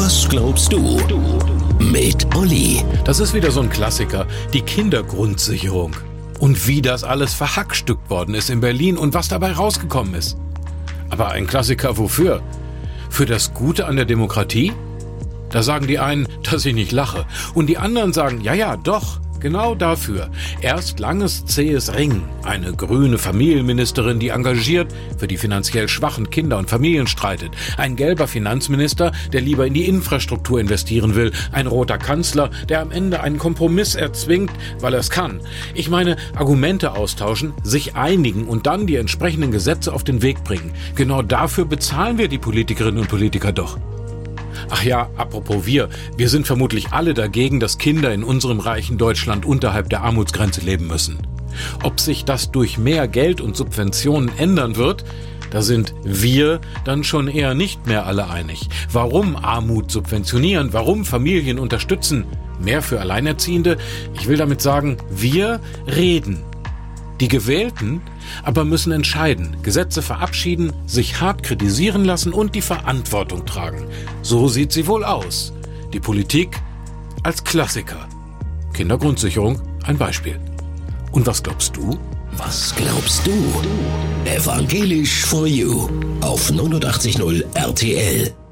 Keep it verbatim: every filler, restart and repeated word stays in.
Was glaubst du? Mit Olli. Das ist wieder so ein Klassiker, die Kindergrundsicherung. Und wie das alles verhackstückt worden ist in Berlin und was dabei rausgekommen ist. Aber ein Klassiker wofür? Für das Gute an der Demokratie? Da sagen die einen, dass ich nicht lache. Und die anderen sagen, ja, ja, doch, genau dafür. Erst langes, zähes Ringen. Eine grüne Familienministerin, die engagiert für die finanziell schwachen Kinder und Familien streitet. Ein gelber Finanzminister, der lieber in die Infrastruktur investieren will. Ein roter Kanzler, der am Ende einen Kompromiss erzwingt, weil er es kann. Ich meine, Argumente austauschen, sich einigen und dann die entsprechenden Gesetze auf den Weg bringen. Genau dafür bezahlen wir die Politikerinnen und Politiker doch. Ach ja, apropos wir, wir sind vermutlich alle dagegen, dass Kinder in unserem reichen Deutschland unterhalb der Armutsgrenze leben müssen. Ob sich das durch mehr Geld und Subventionen ändern wird, da sind wir dann schon eher nicht mehr alle einig. Warum Armut subventionieren, warum Familien unterstützen, mehr für Alleinerziehende? Ich will damit sagen, wir reden. Die Gewählten aber müssen entscheiden, Gesetze verabschieden, sich hart kritisieren lassen und die Verantwortung tragen. So sieht sie wohl aus. Die Politik als Klassiker. Kindergrundsicherung ein Beispiel. Und was glaubst du? Was glaubst du? Evangelisch for You auf neunundachtzig Komma null R T L.